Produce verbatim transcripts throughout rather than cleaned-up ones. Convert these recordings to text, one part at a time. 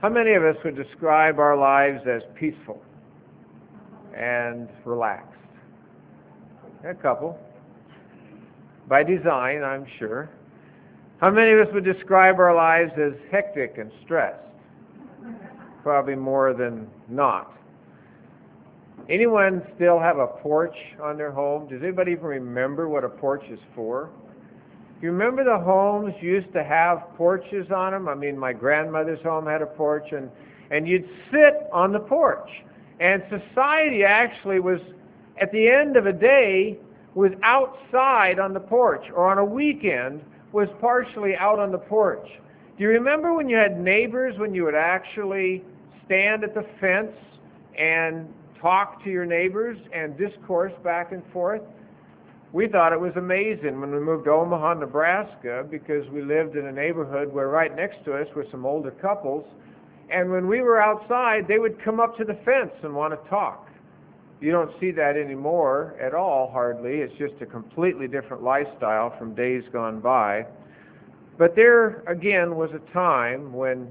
How many of us would describe our lives as peaceful and relaxed? A couple. By design, I'm sure. How many of us would describe our lives as hectic and stressed? Probably more than not. Anyone still have a porch on their home? Does anybody even remember what a porch is for? You remember the homes used to have porches on them? I mean, my grandmother's home had a porch, and, and you'd sit on the porch. And society actually was, at the end of a day, was outside on the porch, or on a weekend, was partially out on the porch. Do you remember when you had neighbors, when you would actually stand at the fence and talk to your neighbors and discourse back and forth? We thought it was amazing when we moved to Omaha, Nebraska, because we lived in a neighborhood where right next to us were some older couples, and when we were outside, they would come up to the fence and want to talk. You don't see that anymore at all, hardly. It's just a completely different lifestyle from days gone by. But there, again, was a time when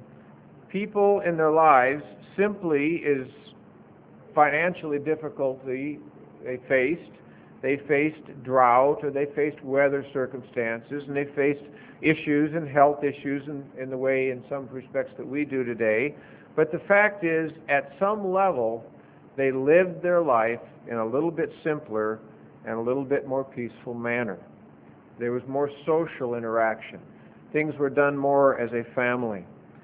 people in their lives simply is financially difficulty they faced. They faced drought, or they faced weather circumstances, and they faced issues and health issues in, in the way, in some respects, that we do today. But the fact is, at some level, they lived their life in a little bit simpler and a little bit more peaceful manner. There was more social interaction. Things were done more as a family.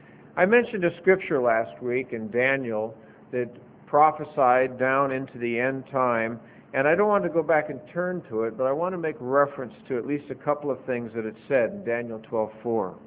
I mentioned a scripture last week in Daniel that prophesied down into the end time, and I don't want to go back and turn to it, but I want to make reference to at least a couple of things that it said in Daniel twelve four.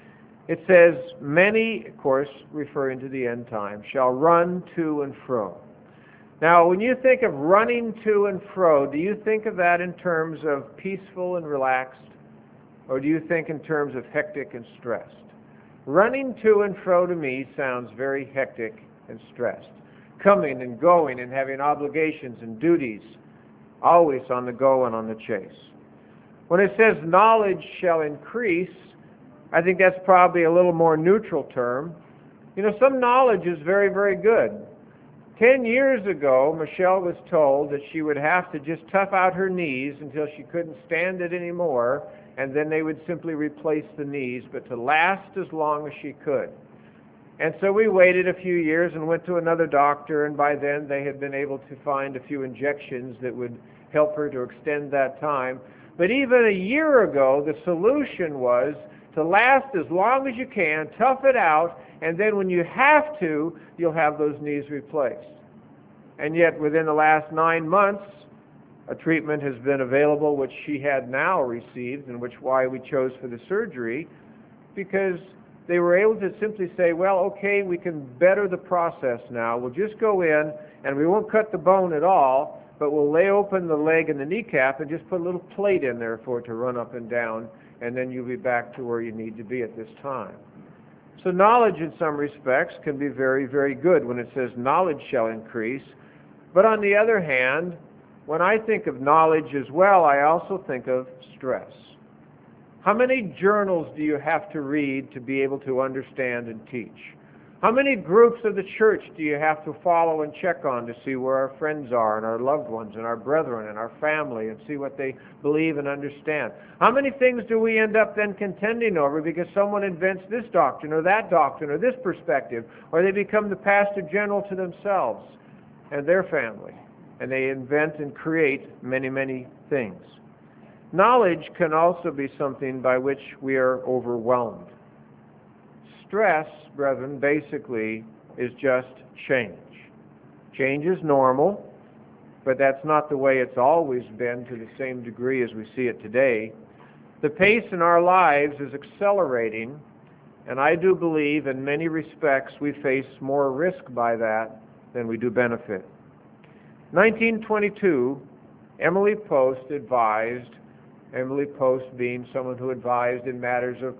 It says, many, of course, referring to the end time, shall run to and fro. Now, when you think of running to and fro, do you think of that in terms of peaceful and relaxed, or do you think in terms of hectic and stressed? Running to and fro to me sounds very hectic and stressed. Coming and going and having obligations and duties, always on the go and on the chase. When it says knowledge shall increase, I think that's probably a little more neutral term. You know, some knowledge is very, very good. Ten years ago, Michelle was told that she would have to just tough out her knees until she couldn't stand it anymore, and then they would simply replace the knees, but to last as long as she could. And so we waited a few years and went to another doctor, and by then they had been able to find a few injections that would help her to extend that time. But even a year ago, the solution was to last as long as you can, tough it out, and then when you have to, you'll have those knees replaced. And yet within the last nine months, a treatment has been available which she had now received, and which why we chose for the surgery, because they were able to simply say, well, okay, we can better the process now. We'll just go in, and we won't cut the bone at all, but we'll lay open the leg and the kneecap and just put a little plate in there for it to run up and down, and then you'll be back to where you need to be at this time. So knowledge in some respects can be very, very good when it says knowledge shall increase. But on the other hand, when I think of knowledge as well, I also think of stress. How many journals do you have to read to be able to understand and teach? How many groups of the church do you have to follow and check on to see where our friends are and our loved ones and our brethren and our family and see what they believe and understand? How many things do we end up then contending over because someone invents this doctrine or that doctrine or this perspective, or they become the pastor general to themselves and their family, and they invent and create many, many things. Knowledge can also be something by which we are overwhelmed. Stress, brethren, basically is just change. Change is normal, but that's not the way it's always been to the same degree as we see it today. The pace in our lives is accelerating, and I do believe in many respects we face more risk by that than we do benefit. nineteen twenty-two, Emily Post advised, Emily Post being someone who advised in matters of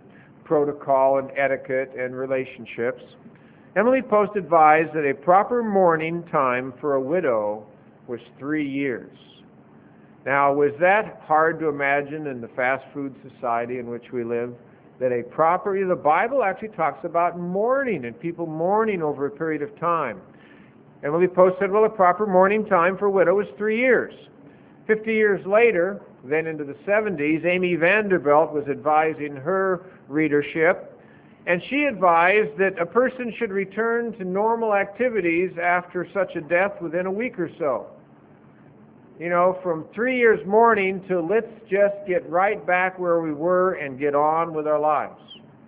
protocol and etiquette and relationships, Emily Post advised that a proper mourning time for a widow was three years. Now, was that hard to imagine in the fast food society in which we live? that a proper, the Bible actually talks about mourning and people mourning over a period of time. Emily Post said, well, a proper mourning time for a widow is three years. Fifty years later, then into the seventies, Amy Vanderbilt was advising her readership, and she advised that a person should return to normal activities after such a death within a week or so. You know, from three years mourning to let's just get right back where we were and get on with our lives.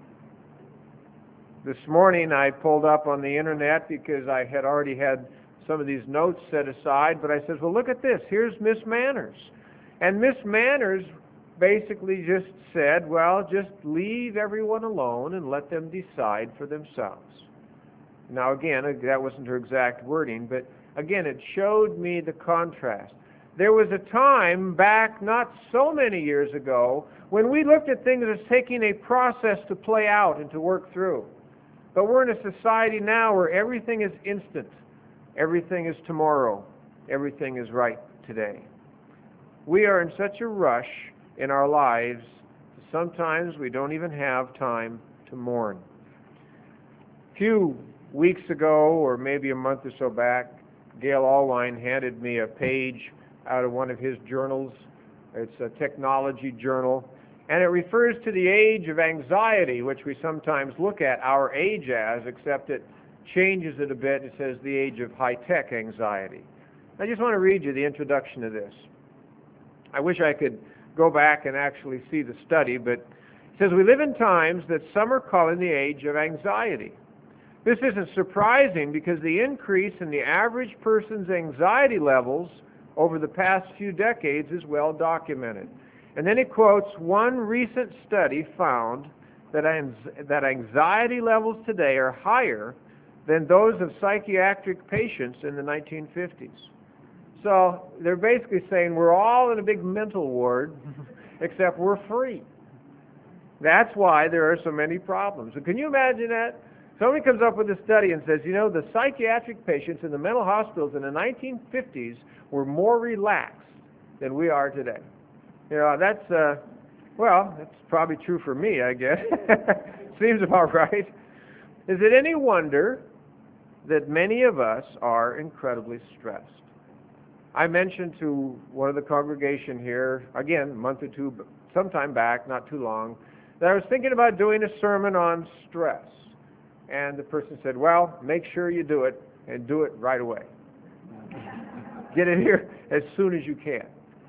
This morning I pulled up on the internet because I had already had some of these notes set aside, but I said, well, look at this. Here's Miss Manners. And Miss Manners basically just said, well, just leave everyone alone and let them decide for themselves. Now, again, that wasn't her exact wording, but again, it showed me the contrast. There was a time back not so many years ago when we looked at things as taking a process to play out and to work through. But we're in a society now where everything is instant. Everything is tomorrow. Everything is right today. We are in such a rush in our lives, sometimes we don't even have time to mourn. A few weeks ago, or maybe a month or so back, Gail Allwine handed me a page out of one of his journals. It's a technology journal, and it refers to the age of anxiety, which we sometimes look at our age as, except it changes it a bit. It says the age of high-tech anxiety. I just want to read you the introduction to this. I wish I could go back and actually see the study, but it says, we live in times that some are calling the age of anxiety. This isn't surprising because the increase in the average person's anxiety levels over the past few decades is well documented. And then it quotes, one recent study found that, that anxiety levels today are higher than those of psychiatric patients in the nineteen fifties. So they're basically saying we're all in a big mental ward, except we're free. That's why there are so many problems. So can you imagine that? Somebody comes up with a study and says, you know, the psychiatric patients in the mental hospitals in the nineteen fifties were more relaxed than we are today. You know, that's, uh, well, that's probably true for me, I guess. Seems about right. Is it any wonder that many of us are incredibly stressed? I mentioned to one of the congregation here, again, a month or two, sometime back, not too long, that I was thinking about doing a sermon on stress. And the person said, well, make sure you do it, and do it right away. Get it here as soon as you can.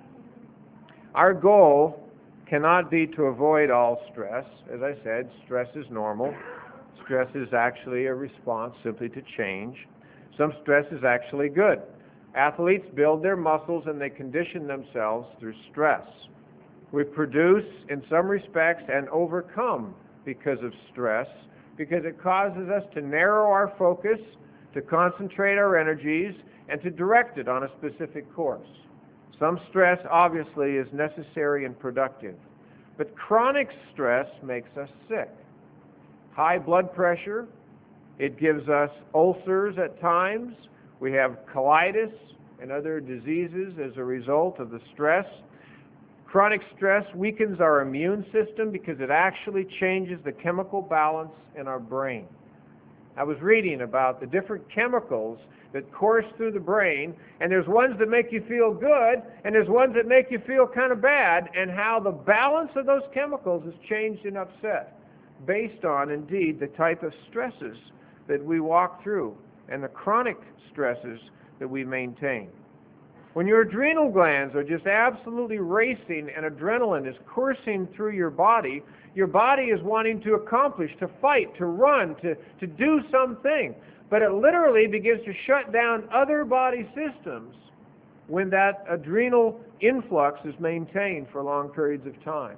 Our goal cannot be to avoid all stress. As I said, stress is normal. Stress is actually a response simply to change. Some stress is actually good. Athletes build their muscles and they condition themselves through stress. We produce, in some respects, and overcome because of stress, because it causes us to narrow our focus, to concentrate our energies, and to direct it on a specific course. Some stress, obviously, is necessary and productive, but chronic stress makes us sick. High blood pressure, it gives us ulcers at times. We have colitis and other diseases as a result of the stress. Chronic stress weakens our immune system because it actually changes the chemical balance in our brain. I was reading about the different chemicals that course through the brain, and there's ones that make you feel good, and there's ones that make you feel kind of bad, and how the balance of those chemicals is changed and upset based on, indeed, the type of stresses that we walk through and the chronic stresses that we maintain. When your adrenal glands are just absolutely racing and adrenaline is coursing through your body, your body is wanting to accomplish, to fight, to run, to, to do something. But it literally begins to shut down other body systems when that adrenal influx is maintained for long periods of time.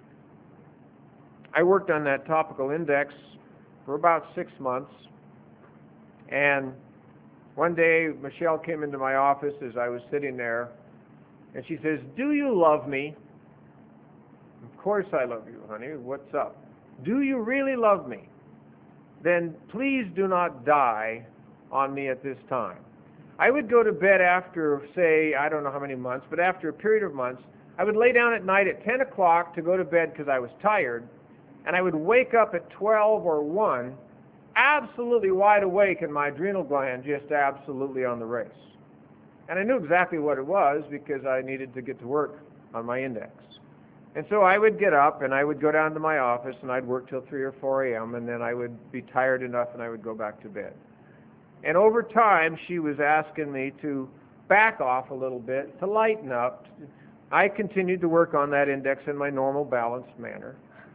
I worked on that topical index for about six months, and one day Michelle came into my office as I was sitting there, and she says, do you love me? Of course I love you, honey. What's up? Do you really love me? Then please do not die on me at this time. I would go to bed after, say, I don't know how many months, but after a period of months, I would lay down at night at ten o'clock to go to bed because I was tired, and I would wake up at twelve or one, absolutely wide awake, and my adrenal gland just absolutely on the race. And I knew exactly what it was because I needed to get to work on my index. And so I would get up and I would go down to my office and I'd work till three or four a.m. and then I would be tired enough and I would go back to bed. And over time, she was asking me to back off a little bit, to lighten up. I continued to work on that index in my normal balanced manner,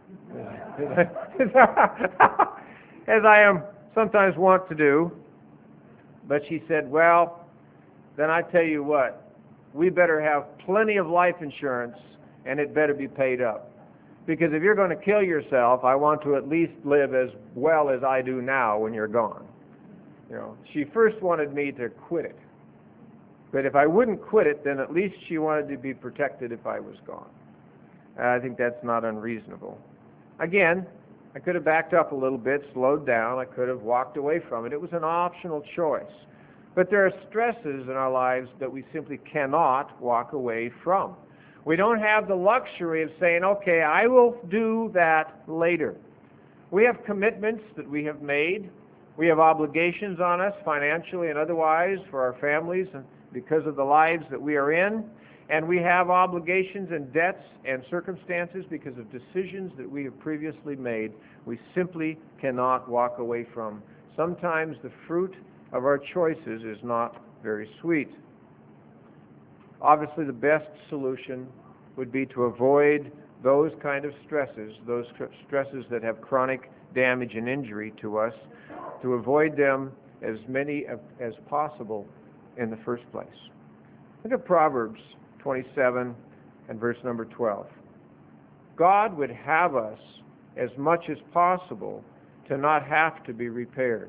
as I am sometimes wont to do. But she said, well, then I tell you what, we better have plenty of life insurance and it better be paid up. Because if you're going to kill yourself, I want to at least live as well as I do now when you're gone. You know, she first wanted me to quit it. But if I wouldn't quit it, then at least she wanted to be protected if I was gone. And I think that's not unreasonable. Again, I could have backed up a little bit, slowed down. I could have walked away from it. It was an optional choice. But there are stresses in our lives that we simply cannot walk away from. We don't have the luxury of saying, okay, I will do that later. We have commitments that we have made. We have obligations on us financially and otherwise for our families and because of the lives that we are in. And we have obligations and debts and circumstances because of decisions that we have previously made we simply cannot walk away from. Sometimes the fruit of our choices is not very sweet. Obviously, the best solution would be to avoid those kind of stresses, those stresses that have chronic damage and injury to us, to avoid them as many as possible in the first place. Look at Proverbs twenty-seven and verse number twelve. God would have us, as much as possible, to not have to be repaired.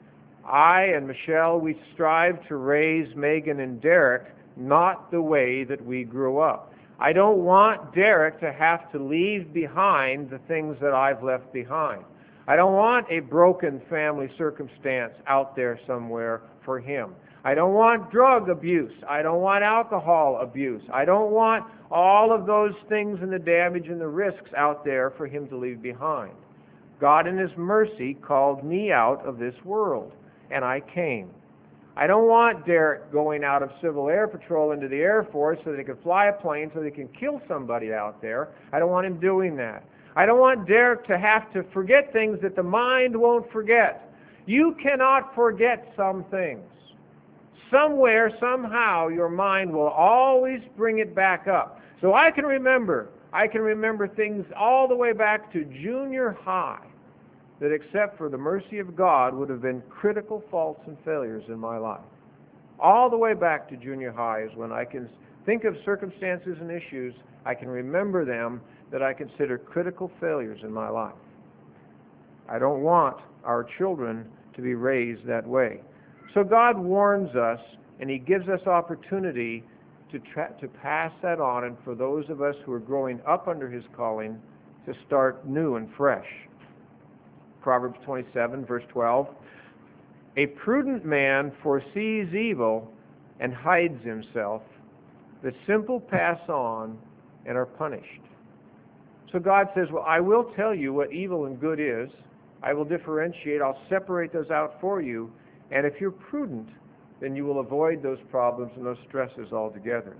I and Michelle, we strive to raise Megan and Derek not the way that we grew up. I don't want Derek to have to leave behind the things that I've left behind. I don't want a broken family circumstance out there somewhere for him. I don't want drug abuse. I don't want alcohol abuse. I don't want all of those things and the damage and the risks out there for him to leave behind. God in His mercy called me out of this world, and I came. I don't want Derek going out of Civil Air Patrol into the Air Force so that he can fly a plane so that he can kill somebody out there. I don't want him doing that. I don't want Derek to have to forget things that the mind won't forget. You cannot forget some things. Somewhere, somehow, your mind will always bring it back up. So I can remember, I can remember things all the way back to junior high that, except for the mercy of God, would have been critical faults and failures in my life. All the way back to junior high is when I can think of circumstances and issues, I can remember them, that I consider critical failures in my life. I don't want our children to be raised that way. So God warns us, and He gives us opportunity to, tra- to pass that on, and for those of us who are growing up under His calling, to start new and fresh. Proverbs twenty-seven, verse twelve, a prudent man foresees evil and hides himself. The simple pass on and are punished. So God says, well, I will tell you what evil and good is. I will differentiate. I'll separate those out for you. And if you're prudent, then you will avoid those problems and those stresses altogether.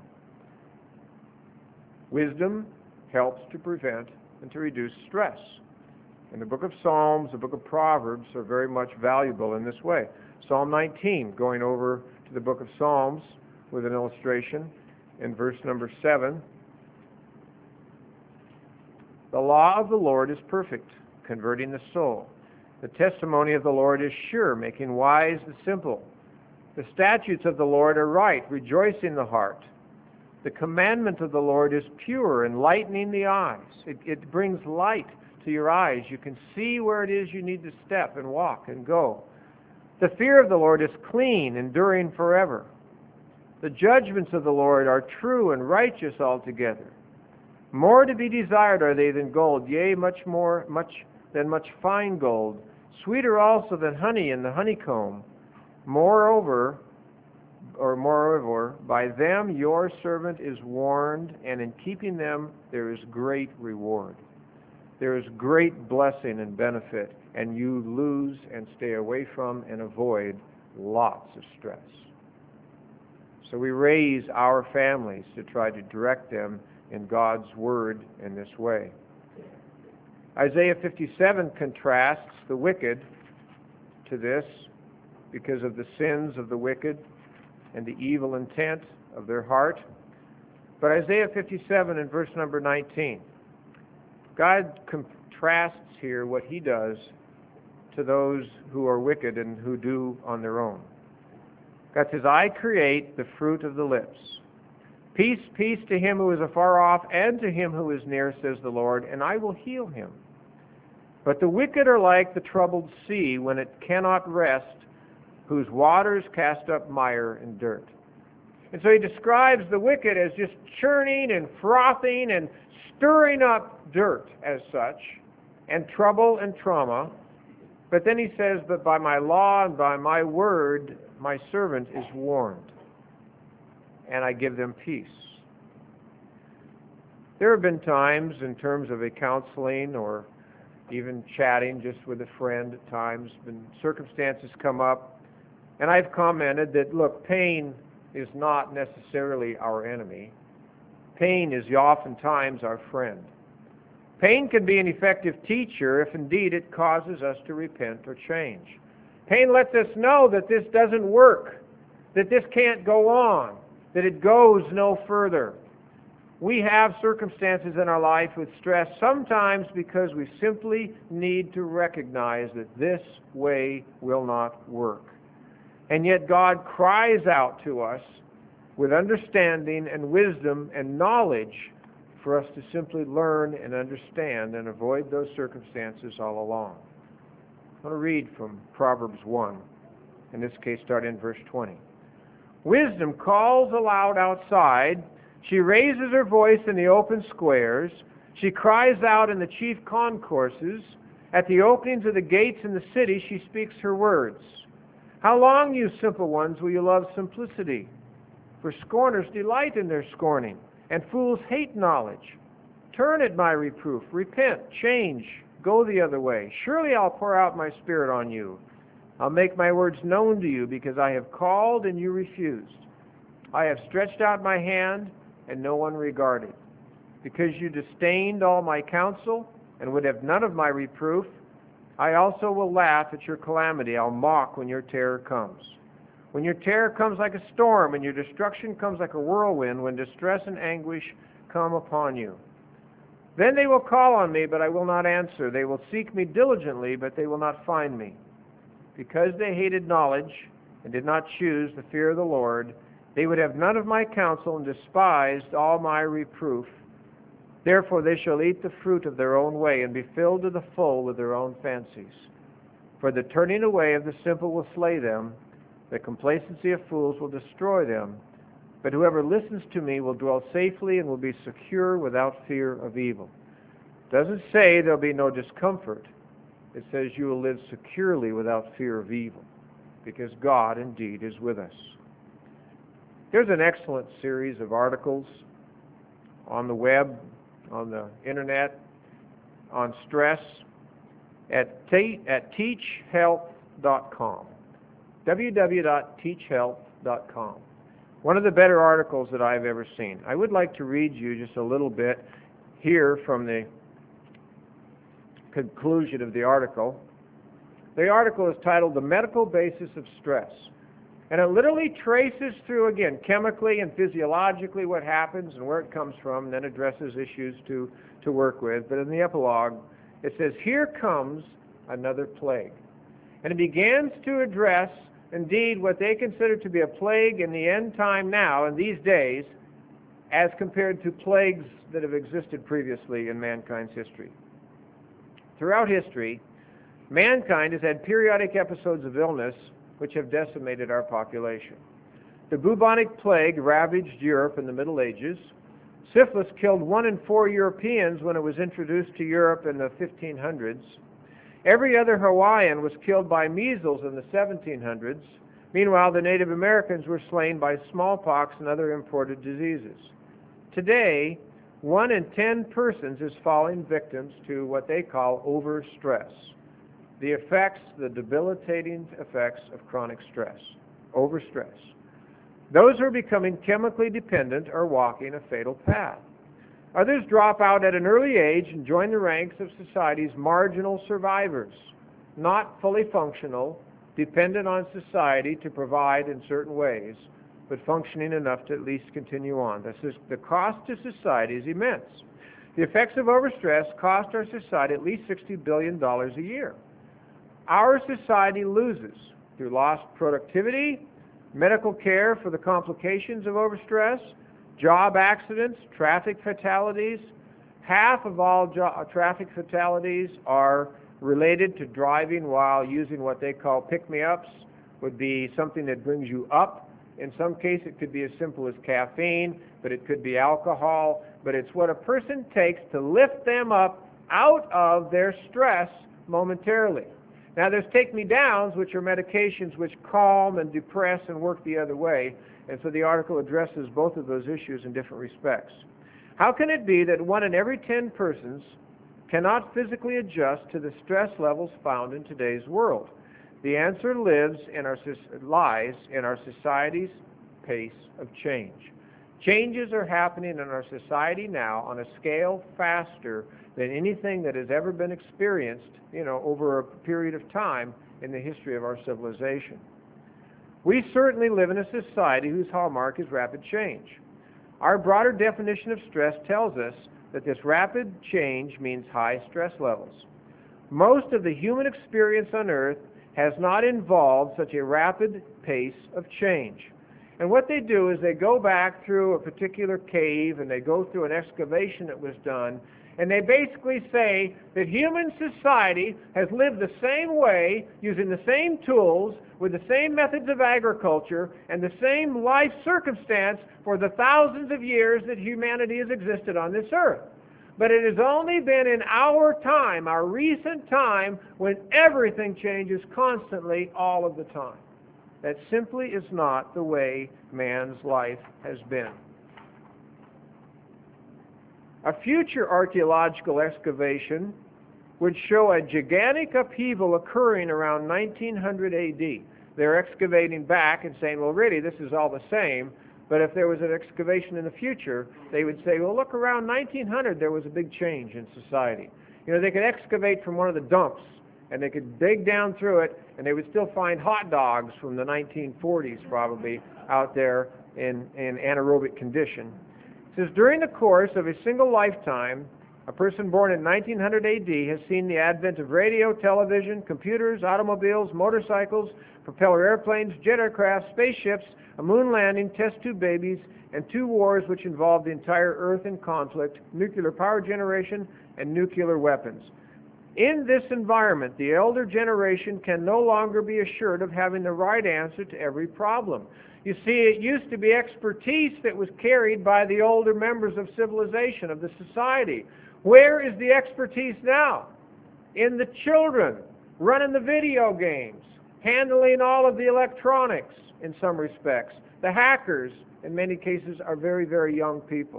Wisdom helps to prevent and to reduce stress. And the book of Psalms, the book of Proverbs are very much valuable in this way. Psalm nineteen, going over to the book of Psalms with an illustration in verse number seven. The law of the Lord is perfect, converting the soul. The testimony of the Lord is sure, making wise the simple. The statutes of the Lord are right, rejoicing the heart. The commandment of the Lord is pure, enlightening the eyes. It, it brings light to your eyes. You can see where it is you need to step and walk and go. The fear of the Lord is clean, enduring forever. The judgments of the Lord are true and righteous altogether. More to be desired are they than gold, yea, much more, much than much fine gold, sweeter also than honey in the honeycomb. Moreover, or moreover, by them your servant is warned, and in keeping them there is great reward. there is great blessing and benefit, and you lose and stay away from and avoid lots of stress. So we raise our families to try to direct them in God's Word in this way. Isaiah fifty-seven contrasts the wicked to this because of the sins of the wicked and the evil intent of their heart. But Isaiah fifty-seven in verse number nineteen, God contrasts here what He does to those who are wicked and who do on their own. God says, I create the fruit of the lips. Peace, peace to him who is afar off and to him who is near, says the Lord, and I will heal him. But the wicked are like the troubled sea when it cannot rest, whose waters cast up mire and dirt. And so he describes the wicked as just churning and frothing and stirring up dirt as such, and trouble and trauma. But then he says, but by my law and by my word, my servant is warned, and I give them peace. There have been times in terms of a counseling or even chatting just with a friend at times, when circumstances come up, and I've commented that, look, pain is not necessarily our enemy. Pain is oftentimes our friend. Pain can be an effective teacher if indeed it causes us to repent or change. Pain lets us know that this doesn't work, that this can't go on, that it goes no further. We have circumstances in our life with stress, sometimes because we simply need to recognize that this way will not work. And yet God cries out to us with understanding and wisdom and knowledge for us to simply learn and understand and avoid those circumstances all along. I want to read from Proverbs one, in this case starting in verse twenty. Wisdom calls aloud outside. She raises her voice in the open squares. She cries out in the chief concourses. At the openings of the gates in the city, she speaks her words. How long, you simple ones, will you love simplicity? For scorners delight in their scorning, and fools hate knowledge. Turn at my reproof, repent, change, go the other way. Surely I'll pour out my spirit on you. I'll make my words known to you, because I have called and you refused. I have stretched out my hand and no one regarded. Because you disdained all my counsel and would have none of my reproof, I also will laugh at your calamity. I'll mock when your terror comes. When your terror comes like a storm and your destruction comes like a whirlwind, when distress and anguish come upon you. Then they will call on me, but I will not answer. They will seek me diligently, but they will not find me. Because they hated knowledge and did not choose the fear of the Lord, they would have none of my counsel and despised all my reproof. Therefore they shall eat the fruit of their own way and be filled to the full with their own fancies. For the turning away of the simple will slay them. The complacency of fools will destroy them. But whoever listens to me will dwell safely and will be secure without fear of evil. It doesn't say there'll be no discomfort. It says you will live securely without fear of evil, because God indeed is with us. There's an excellent series of articles on the web, on the internet, on stress at, te- at teach health dot com. w w w dot teach health dot com. One of the better articles that I've ever seen. I would like to read you just a little bit here from the conclusion of the article. The article is titled The Medical Basis of Stress. And it literally traces through, again, chemically and physiologically what happens and where it comes from, and then addresses issues to, to work with. But in the epilogue, it says, here comes another plague. And it begins to address, indeed, what they consider to be a plague in the end time now, in these days, as compared to plagues that have existed previously in mankind's history. Throughout history, mankind has had periodic episodes of illness which have decimated our population. The bubonic plague ravaged Europe in the Middle Ages. Syphilis killed one in four Europeans when it was introduced to Europe in the fifteen hundreds. Every other Hawaiian was killed by measles in the seventeen hundreds. Meanwhile, the Native Americans were slain by smallpox and other imported diseases. Today, one in ten persons is falling victims to what they call overstress. The effects, the debilitating effects of chronic stress, overstress. Those who are becoming chemically dependent are walking a fatal path. Others drop out at an early age and join the ranks of society's marginal survivors, not fully functional, dependent on society to provide in certain ways, but functioning enough to at least continue on. The cost to society is immense. The effects of overstress cost our society at least sixty billion dollars a year. Our society loses through lost productivity, medical care for the complications of overstress, job accidents, traffic fatalities. Half of all jo- traffic fatalities are related to driving while using what they call pick-me-ups, would be something that brings you up. In some case, it could be as simple as caffeine, but it could be alcohol. But it's what a person takes to lift them up out of their stress momentarily. Now, there's take-me-downs, which are medications which calm and depress and work the other way. And so the article addresses both of those issues in different respects. How can it be that one in every ten persons cannot physically adjust to the stress levels found in today's world? The answer lives in our, lies in our society's pace of change. Changes are happening in our society now on a scale faster than anything that has ever been experienced, you know, over a period of time in the history of our civilization. We certainly live in a society whose hallmark is rapid change. Our broader definition of stress tells us that this rapid change means high stress levels. Most of the human experience on Earth has not involved such a rapid pace of change. And what they do is they go back through a particular cave and they go through an excavation that was done, and they basically say that human society has lived the same way, using the same tools, with the same methods of agriculture, and the same life circumstance for the thousands of years that humanity has existed on this earth. But it has only been in our time, our recent time, when everything changes constantly all of the time. That simply is not the way man's life has been. A future archaeological excavation would show a gigantic upheaval occurring around nineteen hundred A D. They're excavating back and saying, well, really, this is all the same. But if there was an excavation in the future, they would say, well, look, around nineteen hundred, there was a big change in society. You know, they could excavate from one of the dumps, and they could dig down through it, and they would still find hot dogs from the nineteen forties, probably, out there in, in anaerobic condition. It says, during the course of a single lifetime, a person born in nineteen hundred A D has seen the advent of radio, television, computers, automobiles, motorcycles, propeller airplanes, jet aircraft, spaceships, a moon landing, test tube babies, and two wars which involved the entire Earth in conflict, nuclear power generation, and nuclear weapons. In this environment, the elder generation can no longer be assured of having the right answer to every problem. You see, it used to be expertise that was carried by the older members of civilization, of the society. Where is the expertise now? In the children, running the video games, handling all of the electronics in some respects. The hackers, in many cases, are very, very young people.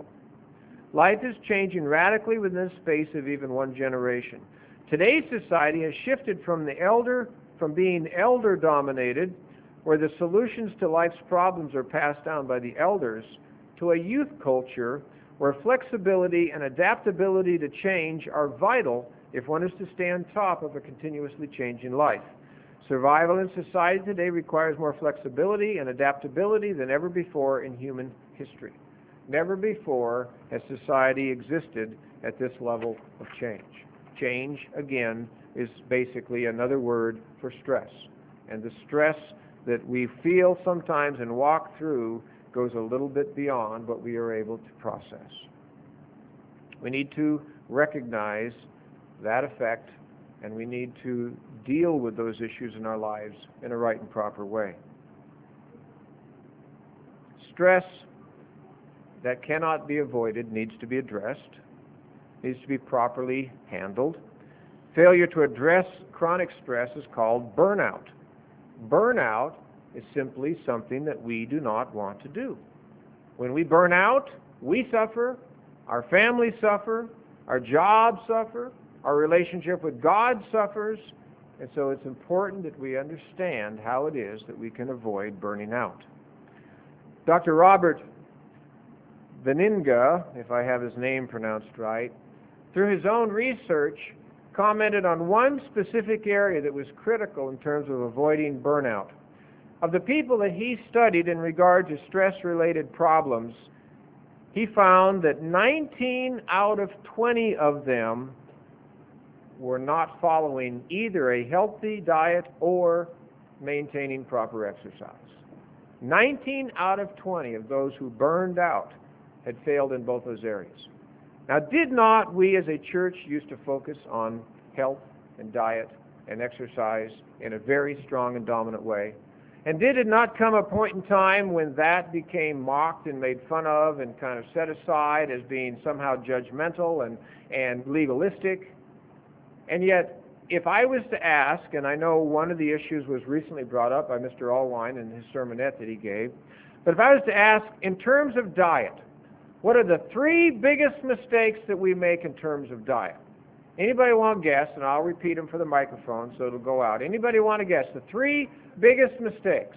Life is changing radically within the space of even one generation. Today's society has shifted from the elder, from being elder-dominated, where the solutions to life's problems are passed down by the elders, to a youth culture where flexibility and adaptability to change are vital if one is to stay on top of a continuously changing life. Survival in society today requires more flexibility and adaptability than ever before in human history. Never before has society existed at this level of change. Change, again, is basically another word for stress. And the stress that we feel sometimes and walk through goes a little bit beyond what we are able to process. We need to recognize that effect, and we need to deal with those issues in our lives in a right and proper way. Stress that cannot be avoided needs to be addressed, needs to be properly handled. Failure to address chronic stress is called burnout. Burnout is simply something that we do not want to do. When we burn out, we suffer, Our families suffer. Our jobs suffer. Our relationship with God suffers. And so it's important that we understand how it is that we can avoid burning out. Doctor Robert Benninga, if I have his name pronounced right, through his own research, commented on one specific area that was critical in terms of avoiding burnout. Of the people that he studied in regard to stress-related problems, he found that nineteen out of twenty of them were not following either a healthy diet or maintaining proper exercise. nineteen out of twenty of those who burned out had failed in both those areas. Now, did not we as a church used to focus on health and diet and exercise in a very strong and dominant way? And did it not come a point in time when that became mocked and made fun of and kind of set aside as being somehow judgmental and, and legalistic? And yet, if I was to ask, and I know one of the issues was recently brought up by Mister Allwine in his sermonette that he gave, but if I was to ask, in terms of diet, what are the three biggest mistakes that we make in terms of diet? Anybody want to guess? And I'll repeat them for the microphone so it'll go out. Anybody want to guess the three biggest mistakes?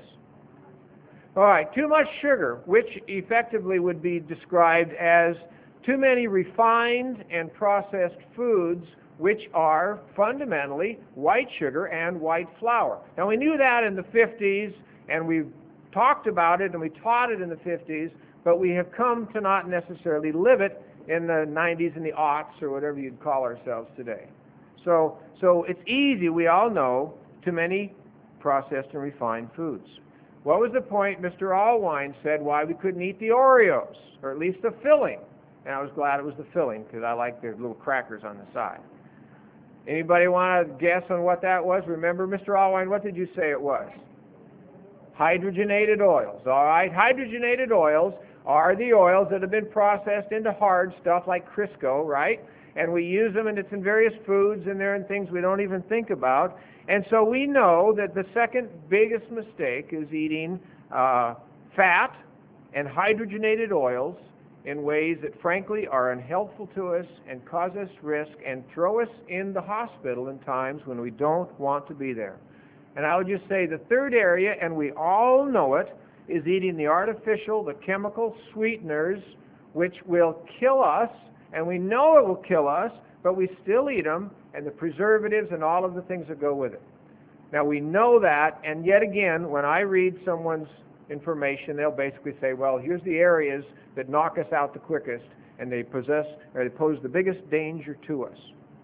All right, too much sugar, which effectively would be described as too many refined and processed foods, which are fundamentally white sugar and white flour. Now, we knew that in the fifties, and we talked about it, and we taught it in the fifties, but we have come to not necessarily live it in the nineties and the aughts, or whatever you'd call ourselves today. So, so it's easy, we all know, too many processed and refined foods. What was the point Mister Allwine said why we couldn't eat the Oreos, or at least the filling? And I was glad it was the filling, because I like their little crackers on the side. Anybody want to guess on what that was? Remember, Mister Allwine, what did you say it was? Hydrogenated oils. All right, hydrogenated oils are the oils that have been processed into hard stuff like Crisco, right? And we use them, and it's in various foods, and they're in things we don't even think about. And so we know that the second biggest mistake is eating uh, fat and hydrogenated oils in ways that frankly are unhelpful to us and cause us risk and throw us in the hospital in times when we don't want to be there. And I would just say the third area, and we all know it, is eating the artificial, the chemical sweeteners, which will kill us, and we know it will kill us, but we still eat them, and the preservatives and all of the things that go with it. Now, we know that, and yet again, when I read someone's information, they'll basically say, well, here's the areas that knock us out the quickest, and they possess, or they pose the biggest danger to us.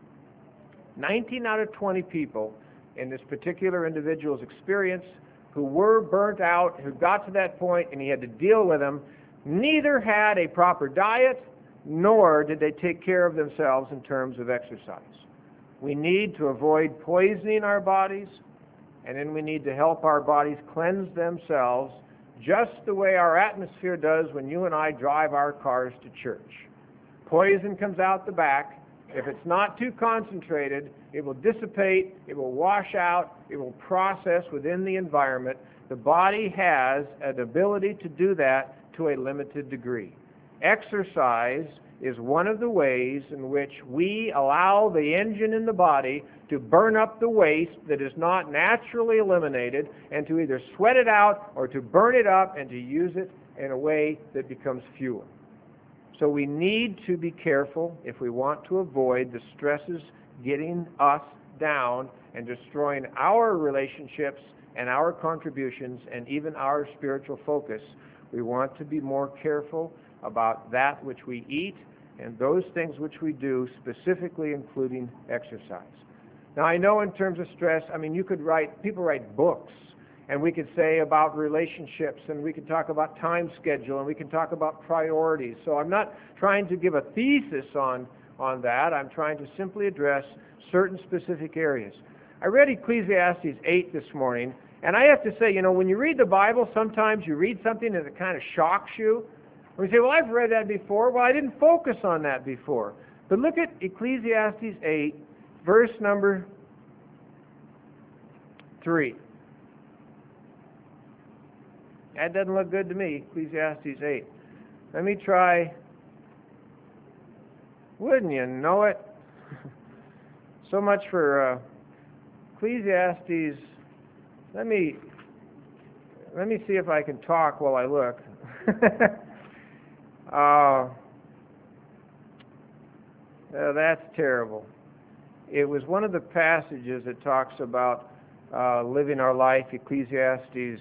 nineteen out of twenty people in this particular individual's experience who were burnt out, who got to that point, and he had to deal with them, neither had a proper diet, nor did they take care of themselves in terms of exercise. We need to avoid poisoning our bodies, and then we need to help our bodies cleanse themselves just the way our atmosphere does when you and I drive our cars to church. Poison comes out the back. If it's not too concentrated, it will dissipate, it will wash out, it will process within the environment. The body has an ability to do that to a limited degree. Exercise is one of the ways in which we allow the engine in the body to burn up the waste that is not naturally eliminated, and to either sweat it out or to burn it up and to use it in a way that becomes fuel. So we need to be careful if we want to avoid the stresses getting us down and destroying our relationships and our contributions and even our spiritual focus. We want to be more careful about that which we eat and those things which we do, specifically including exercise. Now, I know in terms of stress, I mean, you could write, people write books, and we could say about relationships, and we could talk about time schedule, and we can talk about priorities. So I'm not trying to give a thesis on, on that. I'm trying to simply address certain specific areas. I read Ecclesiastes eight this morning, and I have to say, you know, when you read the Bible, sometimes you read something and it kind of shocks you. And we say, well, I've read that before. Well, I didn't focus on that before. But look at Ecclesiastes eight, verse number three. That doesn't look good to me, Ecclesiastes eight. Let me try Wouldn't you know it? So much for uh, Ecclesiastes. Let me let me see if I can talk while I look. uh, uh, that's terrible. It was one of the passages that talks about uh, living our life. Ecclesiastes.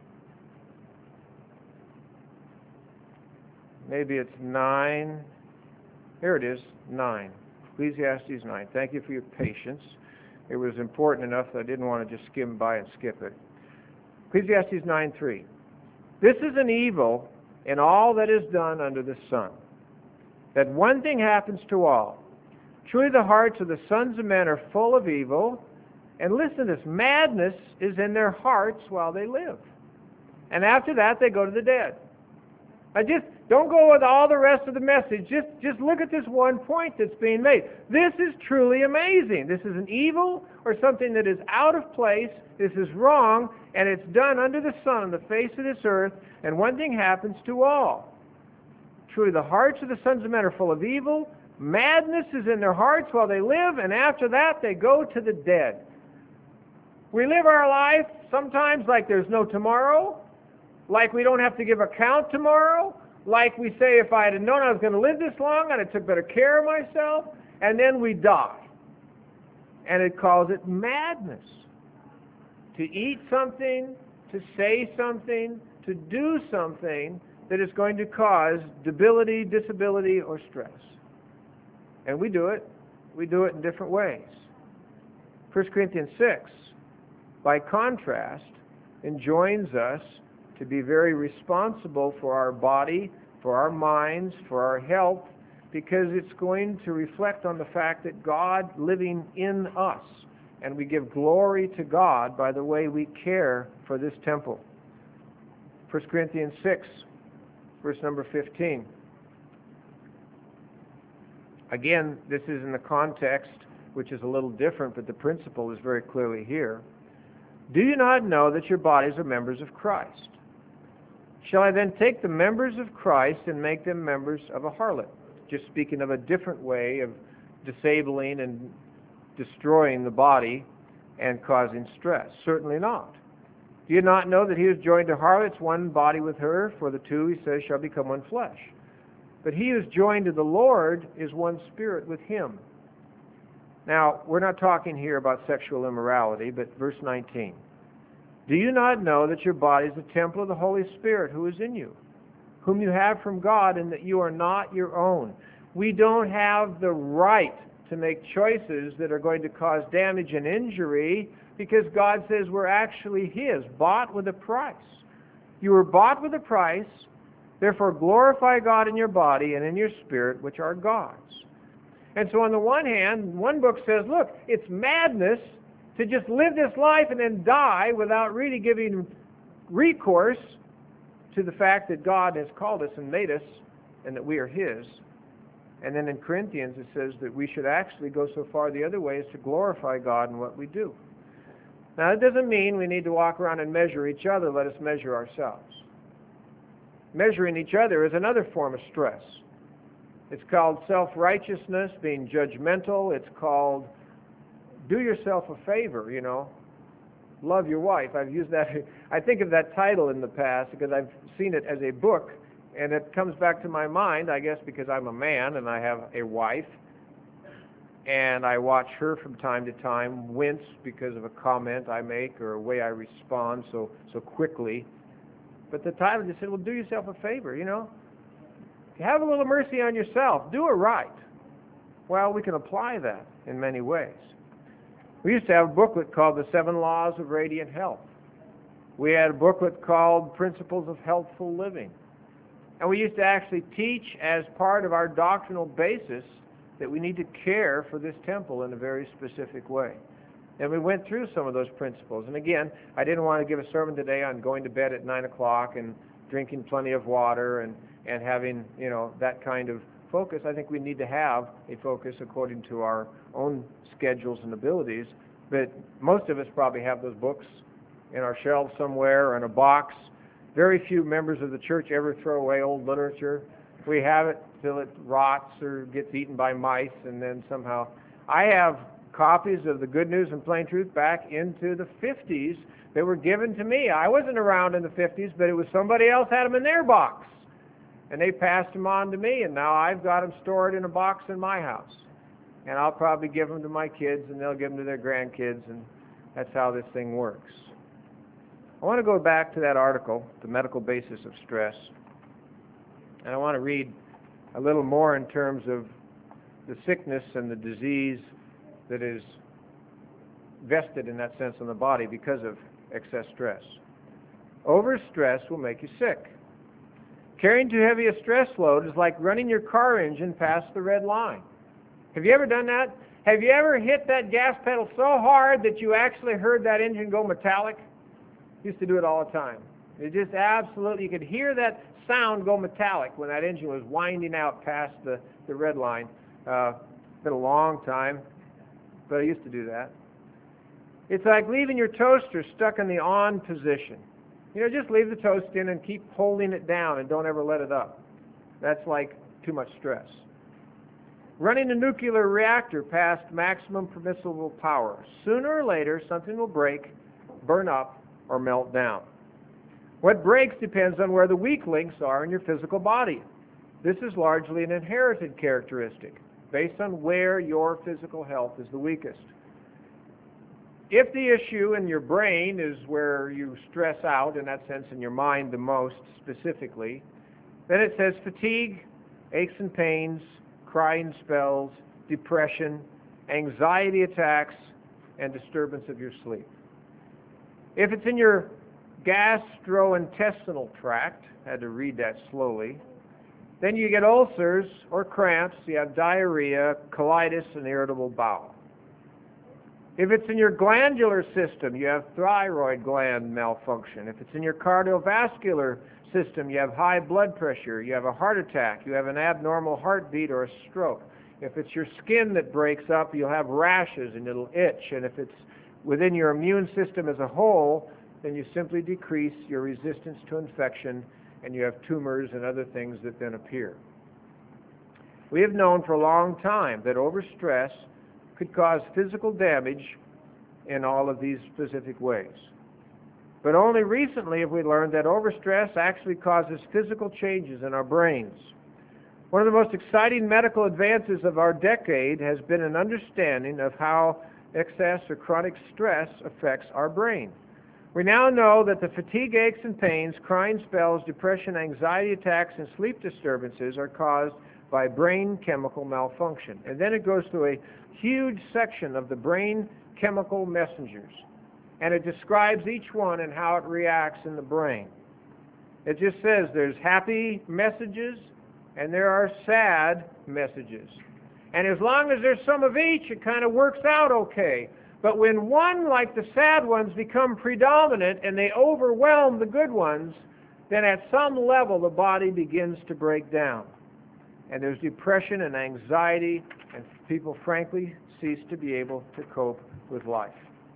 Maybe it's nine. Here it is, nine. Ecclesiastes nine. Thank you for your patience. It was important enough that I didn't want to just skim by and skip it. Ecclesiastes nine three. This is an evil in all that is done under the sun, that one thing happens to all. Truly the hearts of the sons of men are full of evil, and listen to this, madness is in their hearts while they live. And after that they go to the dead. I just don't go with all the rest of the message. Just just look at this one point that's being made. This is truly amazing. This is an evil or something that is out of place. This is wrong, and it's done under the sun on the face of this earth, and one thing happens to all. Truly the hearts of the sons of men are full of evil. Madness is in their hearts while they live, and after that they go to the dead. We live our life sometimes like there's no tomorrow, like we don't have to give account tomorrow, like we say, if I had known I was going to live this long, I'd have took better care of myself, and then we die. And it calls it madness. To eat something, to say something, to do something that is going to cause debility, disability, or stress. And we do it. We do it in different ways. First Corinthians six, by contrast, enjoins us to be very responsible for our body, for our minds, for our health, because it's going to reflect on the fact that God living in us, and we give glory to God by the way we care for this temple. First Corinthians six, verse number fifteen. Again, this is in the context, which is a little different, but the principle is very clearly here. Do you not know that your bodies are members of Christ? Shall I then take the members of Christ and make them members of a harlot? Just speaking of a different way of disabling and destroying the body and causing stress. Certainly not. Do you not know that he who is joined to harlots, one body with her? For the two, he says, shall become one flesh. But he who is joined to the Lord is one spirit with him. Now, we're not talking here about sexual immorality, but verse nineteen. Do you not know that your body is a temple of the Holy Spirit who is in you, whom you have from God, and that you are not your own? We don't have the right to make choices that are going to cause damage and injury, because God says we're actually his, bought with a price. You were bought with a price, therefore glorify God in your body and in your spirit, which are God's. And so on the one hand, one book says, look, it's madness to just live this life and then die without really giving recourse to the fact that God has called us and made us and that we are his. And then in Corinthians it says that we should actually go so far the other way as to glorify God in what we do. Now that doesn't mean we need to walk around and measure each other. Let us measure ourselves. Measuring each other is another form of stress. It's called self-righteousness, being judgmental. It's called do yourself a favor, you know. Love your wife. I've used that. I think of that title in the past because I've seen it as a book, and it comes back to my mind, I guess, because I'm a man and I have a wife, and I watch her from time to time wince because of a comment I make or a way I respond so so quickly. But the title just said, well, do yourself a favor, you know. Have a little mercy on yourself. Do it right. Well, we can apply that in many ways. We used to have a booklet called The Seven Laws of Radiant Health. We had a booklet called Principles of Healthful Living. And we used to actually teach as part of our doctrinal basis that we need to care for this temple in a very specific way. And we went through some of those principles. And again, I didn't want to give a sermon today on going to bed at nine o'clock and drinking plenty of water and, and having, you know, that kind of focus. I think we need to have a focus according to our own schedules and abilities. But most of us probably have those books in our shelves somewhere or in a box. Very few members of the church ever throw away old literature. We have it till it rots or gets eaten by mice, and then somehow... I have copies of the Good News and Plain Truth back into the fifties that were given to me. I wasn't around in the fifties, but it was somebody else had them in their box. And they passed them on to me, and now I've got them stored in a box in my house. And I'll probably give them to my kids, and they'll give them to their grandkids, and that's how this thing works. I want to go back to that article, The Medical Basis of Stress, and I want to read a little more in terms of the sickness and the disease that is vested in that sense in the body because of excess stress. Overstress will make you sick. Carrying too heavy a stress load is like running your car engine past the red line. Have you ever done that? Have you ever hit that gas pedal so hard that you actually heard that engine go metallic? Used to do it all the time. It just absolutely, you could hear that sound go metallic when that engine was winding out past the, the red line. Uh, it's been a long time, but I used to do that. It's like leaving your toaster stuck in the on position. You know, just leave the toast in and keep holding it down and don't ever let it up. That's like too much stress. Running a nuclear reactor past maximum permissible power. Sooner or later, something will break, burn up, or melt down. What breaks depends on where the weak links are in your physical body. This is largely an inherited characteristic, based on where your physical health is the weakest. If the issue in your brain is where you stress out, in that sense, in your mind the most specifically, then it says fatigue, aches and pains, crying spells, depression, anxiety attacks, and disturbance of your sleep. If it's in your gastrointestinal tract, I had to read that slowly, then you get ulcers or cramps, you have diarrhea, colitis, and irritable bowel. If it's in your glandular system, you have thyroid gland malfunction. If it's in your cardiovascular system, you have high blood pressure, you have a heart attack, you have an abnormal heartbeat or a stroke. If it's your skin that breaks up, you'll have rashes and it'll itch. And if it's within your immune system as a whole, then you simply decrease your resistance to infection and you have tumors and other things that then appear. We have known for a long time that overstress could cause physical damage in all of these specific ways. But only recently have we learned that overstress actually causes physical changes in our brains. One of the most exciting medical advances of our decade has been an understanding of how excess or chronic stress affects our brain. We now know that the fatigue, aches and pains, crying spells, depression, anxiety attacks, and sleep disturbances are caused by brain chemical malfunction. And then it goes through a huge section of the brain chemical messengers. And it describes each one and how it reacts in the brain. It just says there's happy messages and there are sad messages. And as long as there's some of each, it kind of works out okay. But when one, like the sad ones, become predominant and they overwhelm the good ones, then at some level the body begins to break down. And there's depression and anxiety, and people frankly cease to be able to cope with life.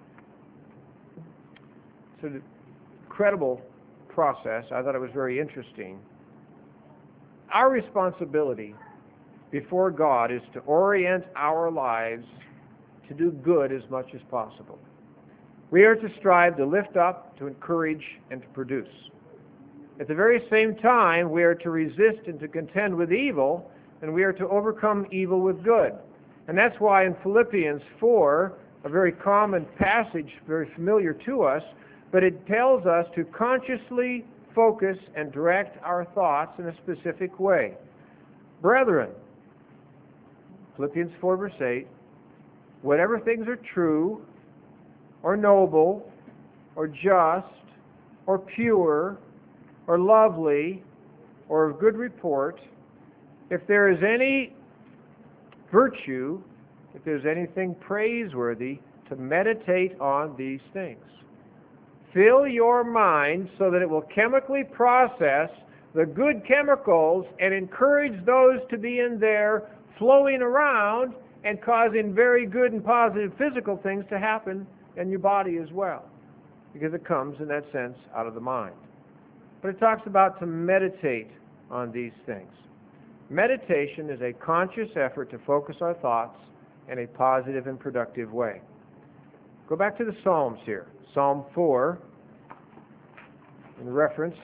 It's an incredible process. I thought it was very interesting. Our responsibility before God is to orient our lives to do good as much as possible. We are to strive to lift up, to encourage, and to produce. At the very same time, we are to resist and to contend with evil, and we are to overcome evil with good. And that's why in Philippians four, a very common passage, very familiar to us, but it tells us to consciously focus and direct our thoughts in a specific way. Brethren, Philippians four verse eight, whatever things are true, or noble, or just, or pure, or lovely, or of good report, if there is any virtue, if there's anything praiseworthy, to meditate on these things. Fill your mind so that it will chemically process the good chemicals and encourage those to be in there flowing around and causing very good and positive physical things to happen in your body as well, because it comes in that sense out of the mind. But it talks about to meditate on these things. Meditation is a conscious effort to focus our thoughts in a positive and productive way. Go back to the Psalms here. Psalm four, in reference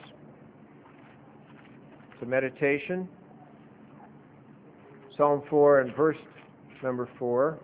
to meditation. Psalm four and verse number four.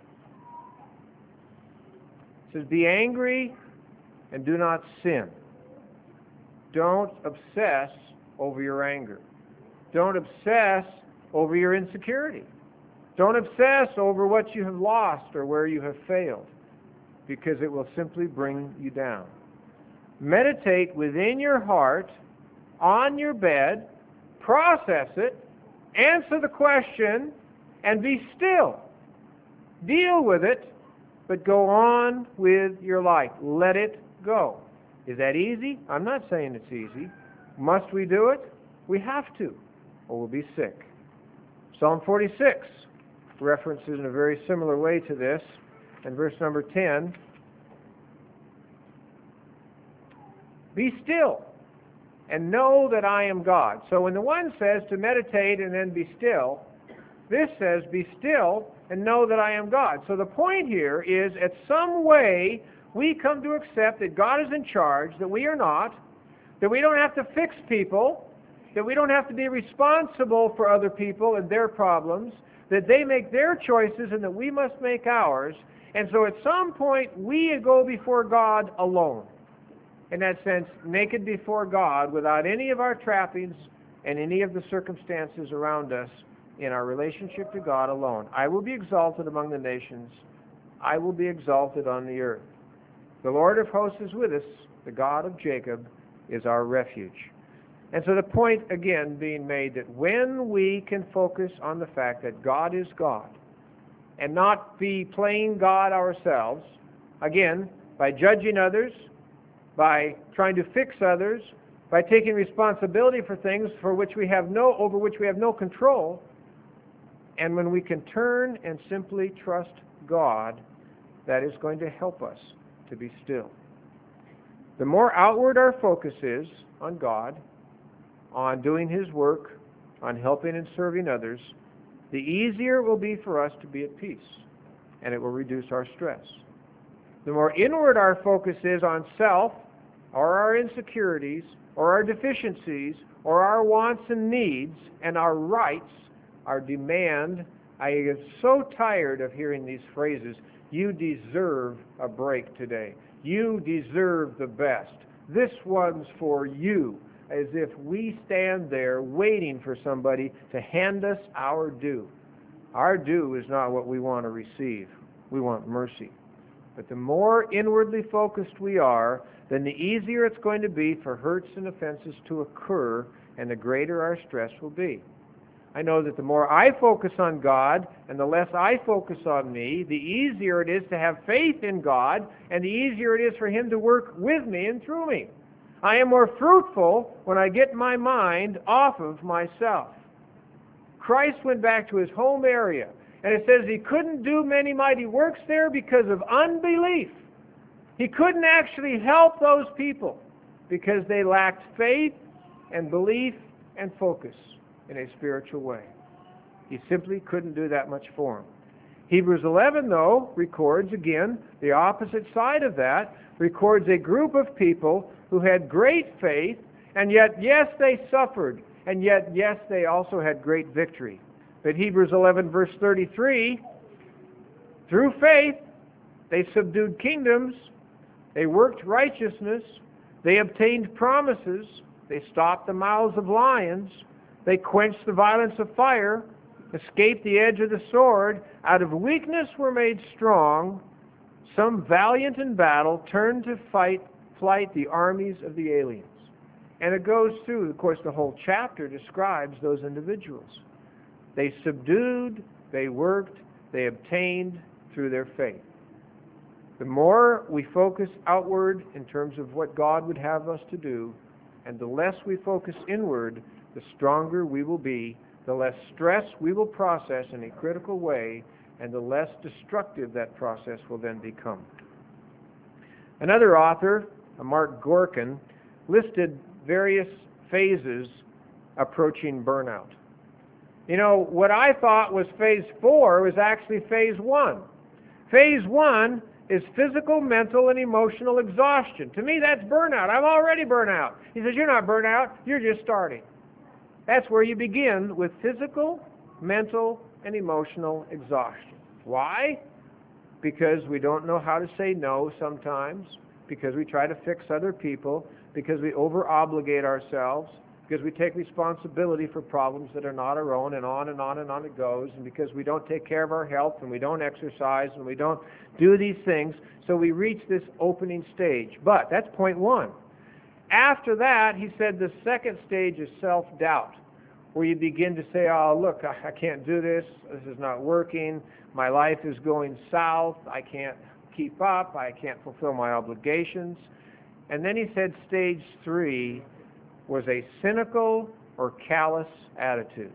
It says, "Be angry and do not sin." Don't obsess over your anger. Don't obsess over your insecurity. Don't obsess over what you have lost or where you have failed, because it will simply bring you down. Meditate within your heart, on your bed, process it, answer the question, and be still. Deal with it, but go on with your life. Let it go. Is that easy? I'm not saying it's easy. Must we do it? We have to, or we'll be sick. Psalm forty-six references in a very similar way to this. In verse number ten, "Be still and know that I am God." So when the one says to meditate and then be still, this says be still and know that I am God. So the point here is, at some way, we come to accept that God is in charge, that we are not, that we don't have to fix people, that we don't have to be responsible for other people and their problems, that they make their choices and that we must make ours. And so at some point, we go before God alone. In that sense, naked before God, without any of our trappings and any of the circumstances around us, in our relationship to God alone. I will be exalted among the nations. I will be exalted on the earth. The Lord of hosts is with us. The God of Jacob is our refuge. And so the point, again, being made that when we can focus on the fact that God is God and not be playing God ourselves, again, by judging others, by trying to fix others, by taking responsibility for things for which we have no, over which we have no control, and when we can turn and simply trust God, that is going to help us to be still. The more outward our focus is on God, on doing His work, on helping and serving others, the easier it will be for us to be at peace, and it will reduce our stress. The more inward our focus is on self, or our insecurities, or our deficiencies, or our wants and needs, and our rights, our demand. I am so tired of hearing these phrases. You deserve a break today. You deserve the best. This one's for you. As if we stand there waiting for somebody to hand us our due. Our due is not what we want to receive. We want mercy. But the more inwardly focused we are, then the easier it's going to be for hurts and offenses to occur, and the greater our stress will be. I know that the more I focus on God and the less I focus on me, the easier it is to have faith in God, and the easier it is for Him to work with me and through me. I am more fruitful when I get my mind off of myself. Christ went back to His home area, and it says He couldn't do many mighty works there because of unbelief. He couldn't actually help those people because they lacked faith and belief and focus in a spiritual way. He simply couldn't do that much for them. Hebrews eleven, though, records, again, the opposite side of that, records a group of people who had great faith, and yet, yes, they suffered, and yet, yes, they also had great victory. But Hebrews eleven, verse thirty-three, through faith, they subdued kingdoms, they worked righteousness, they obtained promises, they stopped the mouths of lions, they quenched the violence of fire, escaped the edge of the sword, out of weakness were made strong, some valiant in battle turned to fight flight the armies of the aliens. And it goes through, of course, the whole chapter describes those individuals. They subdued, they worked, they obtained through their faith. The more we focus outward in terms of what God would have us to do, and the less we focus inward, the stronger we will be, the less stress we will process in a critical way, and the less destructive that process will then become. Another author, Mark Gorkin, listed various phases approaching burnout. You know, what I thought was phase four was actually phase one. Phase one is physical, mental, and emotional exhaustion. To me, that's burnout. I'm already burnt out. He says, you're not burnt out, you're just starting. That's where you begin, with physical, mental, and emotional exhaustion. Why? Because we don't know how to say no sometimes, because we try to fix other people, because we over-obligate ourselves, because we take responsibility for problems that are not our own, and on and on and on it goes, and because we don't take care of our health, and we don't exercise, and we don't do these things, so we reach this opening stage. But that's point one. After that, he said the second stage is self-doubt, where you begin to say, oh, look, I can't do this, this is not working, my life is going south, I can't keep up, I can't fulfill my obligations. And then he said stage three was a cynical or callous attitude.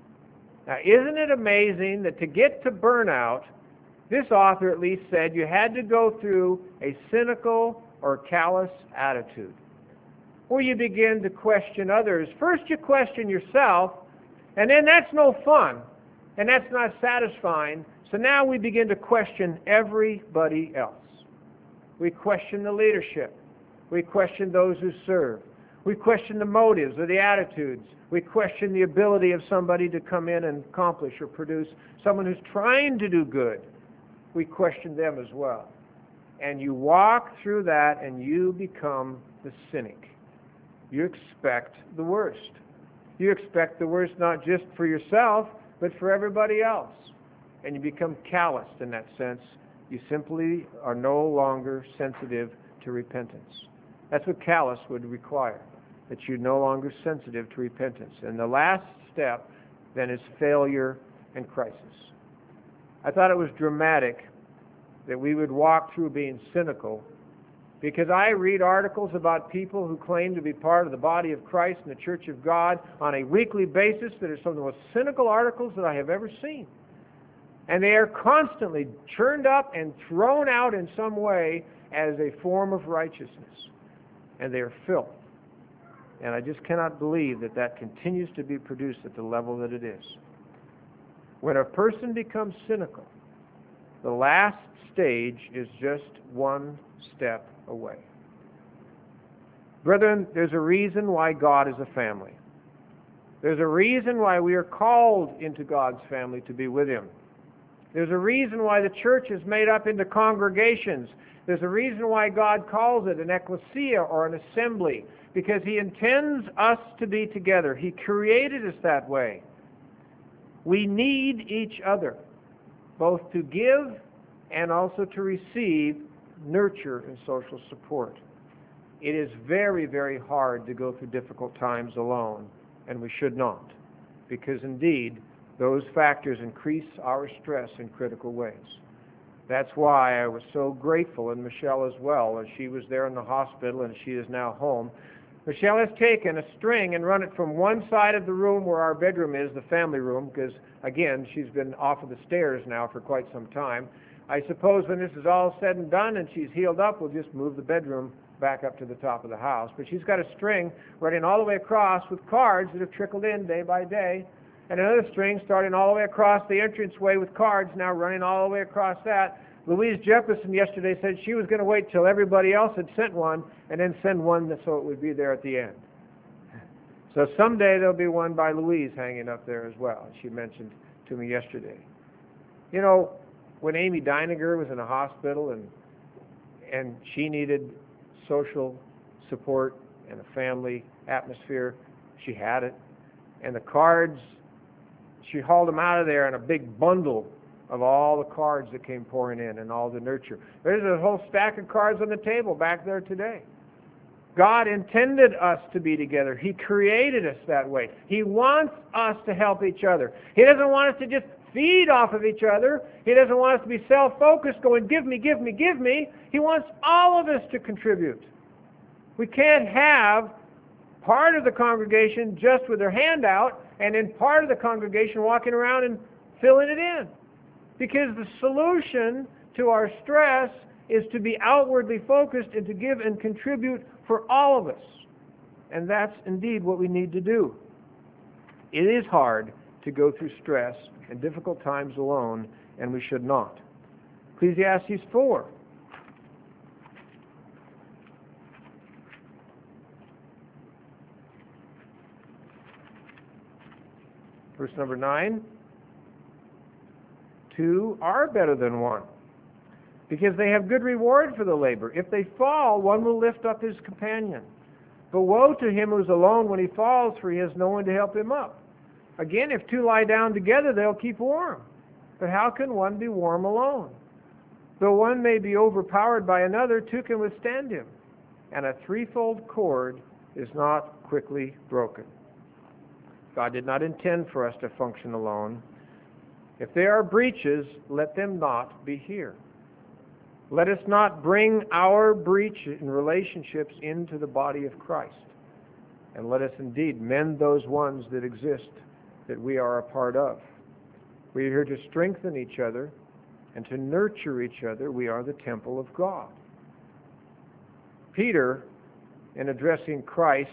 Now, isn't it amazing that to get to burnout, this author at least said you had to go through a cynical or callous attitude, where you begin to question others. First you question yourself, and then that's no fun, and that's not satisfying. So now we begin to question everybody else. We question the leadership. We question those who serve. We question the motives or the attitudes. We question the ability of somebody to come in and accomplish or produce. Someone who's trying to do good, we question them as well. And you walk through that and you become the cynic. You expect the worst. You expect the worst not just for yourself, but for everybody else. And you become calloused in that sense. You simply are no longer sensitive to repentance. That's what callous would require, that you're no longer sensitive to repentance. And the last step then is failure and crisis. I thought it was dramatic that we would walk through being cynical, because I read articles about people who claim to be part of the body of Christ and the Church of God on a weekly basis that are some of the most cynical articles that I have ever seen. And they are constantly churned up and thrown out in some way as a form of righteousness. And they are filth. And I just cannot believe that that continues to be produced at the level that it is. When a person becomes cynical, the last stage is just one step away. Brethren, there's a reason why God is a family. There's a reason why we are called into God's family to be with Him. There's a reason why the church is made up into congregations. There's a reason why God calls it an ecclesia or an assembly, because He intends us to be together. He created us that way. We need each other, both to give and also to receive nurture and social support. It is very, very hard to go through difficult times alone, and we should not, because indeed those factors increase our stress in critical ways. That's why I was so grateful, and Michelle as well, as she was there in the hospital and she is now home. Michelle has taken a string and run it from one side of the room where our bedroom is, the family room, because again, she's been off of the stairs now for quite some time. I suppose when this is all said and done and she's healed up, we'll just move the bedroom back up to the top of the house. But she's got a string running all the way across with cards that have trickled in day by day, and another string starting all the way across the entranceway with cards now running all the way across that. Louise Jefferson yesterday said she was going to wait till everybody else had sent one and then send one so it would be there at the end. So someday there'll be one by Louise hanging up there as well, she mentioned to me yesterday. You know, when Amy Deininger was in a hospital and and she needed social support and a family atmosphere, she had it. And the cards, she hauled them out of there in a big bundle of all the cards that came pouring in and all the nurture. There's a whole stack of cards on the table back there today. God intended us to be together. He created us that way. He wants us to help each other. He doesn't want us to just feed off of each other. He doesn't want us to be self-focused, going, give me, give me, give me. He wants all of us to contribute. We can't have part of the congregation just with their hand out and then part of the congregation walking around and filling it in. Because the solution to our stress is to be outwardly focused and to give and contribute for all of us. And that's indeed what we need to do. It is hard to go through stress and difficult times alone, and we should not. Ecclesiastes four. Verse number nine. Two are better than one, because they have good reward for the labor. If they fall, one will lift up his companion. But woe to him who is alone when he falls, for he has no one to help him up. Again, if two lie down together, they'll keep warm. But how can one be warm alone? Though one may be overpowered by another, two can withstand him. And a threefold cord is not quickly broken. God did not intend for us to function alone. If there are breaches, let them not be here. Let us not bring our breach in relationships into the body of Christ. And let us indeed mend those ones that exist that we are a part of. We are here to strengthen each other and to nurture each other. We are the temple of God. Peter, in addressing Christ,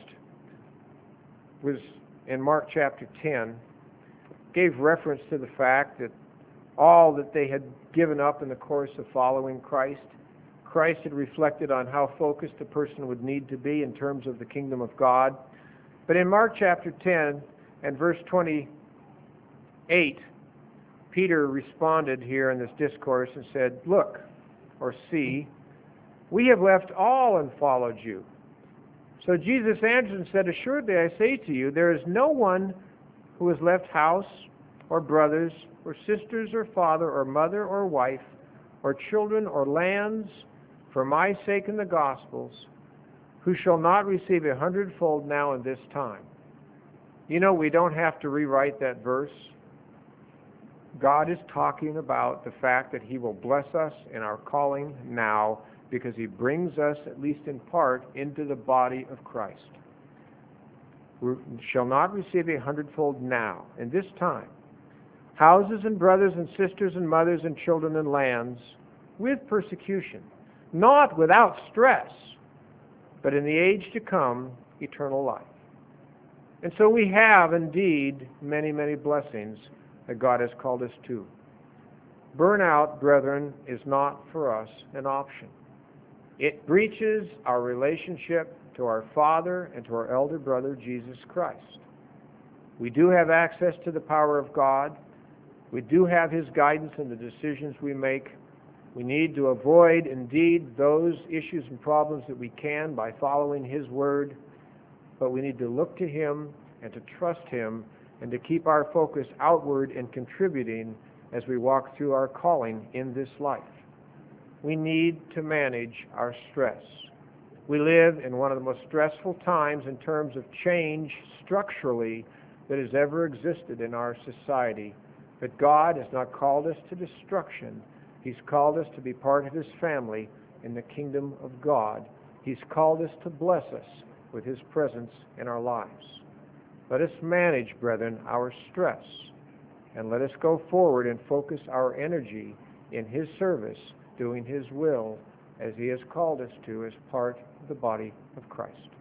was in Mark chapter ten, gave reference to the fact that all that they had given up in the course of following Christ, Christ had reflected on how focused a person would need to be in terms of the kingdom of God. But in Mark chapter ten and verse twenty-eight, Peter responded here in this discourse and said, "Look," or "See, we have left all and followed you." So Jesus answered and said, "Assuredly I say to you, there is no one who has left house or brothers or sisters or father or mother or wife or children or lands for my sake and the gospel's, who shall not receive a hundredfold now in this time." You know, we don't have to rewrite that verse. God is talking about the fact that He will bless us in our calling now, because He brings us, at least in part, into the body of Christ. We shall not receive a hundredfold now, in this time, houses and brothers and sisters and mothers and children and lands, with persecution, not without stress, but in the age to come, eternal life. And so we have indeed many, many blessings that God has called us to. Burnout, brethren, is not for us an option. It breaches our relationship to our Father and to our elder brother, Jesus Christ. We do have access to the power of God. We do have His guidance in the decisions we make. We need to avoid, indeed, those issues and problems that we can by following His Word. But we need to look to Him and to trust Him and to keep our focus outward and contributing as we walk through our calling in this life. We need to manage our stress. We live in one of the most stressful times in terms of change structurally that has ever existed in our society. But God has not called us to destruction. He's called us to be part of His family in the kingdom of God. He's called us to bless us with His presence in our lives. Let us manage, brethren, our stress, and let us go forward and focus our energy in His service, doing His will as He has called us to as part of the body of Christ.